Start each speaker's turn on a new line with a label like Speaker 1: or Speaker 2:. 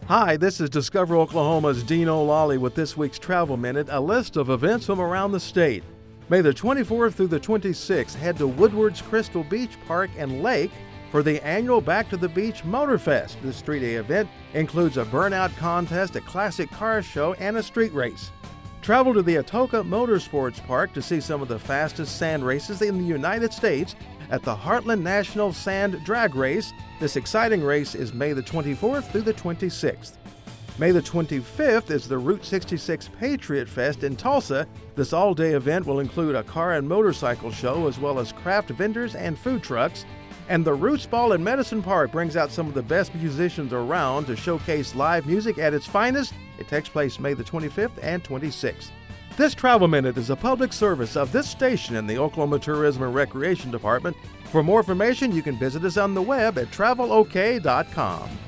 Speaker 1: Hi, this is Discover Oklahoma's Dean O'Lally with this week's Travel Minute, a list of events from around the state. May the 24th through the 26th, head to Woodward's Crystal Beach Park and Lake for the annual Back to the Beach Motorfest. This 3-day event includes a burnout contest, a classic car show, and a street race. Travel to the Atoka Motorsports Park to see some of the fastest sand races in the United States at the Heartland National Sand Drag Race. This exciting race is May the 24th through the 26th. May the 25th is the Route 66 Patriot Fest in Tulsa. This all-day event will include a car and motorcycle show as well as craft vendors and food trucks. And the Roots Ball in Medicine Park brings out some of the best musicians around to showcase live music at its finest. It takes place May the 25th and 26th. This Travel Minute is a public service of this station and the Oklahoma Tourism and Recreation Department. For more information, you can visit us on the web at travelok.com.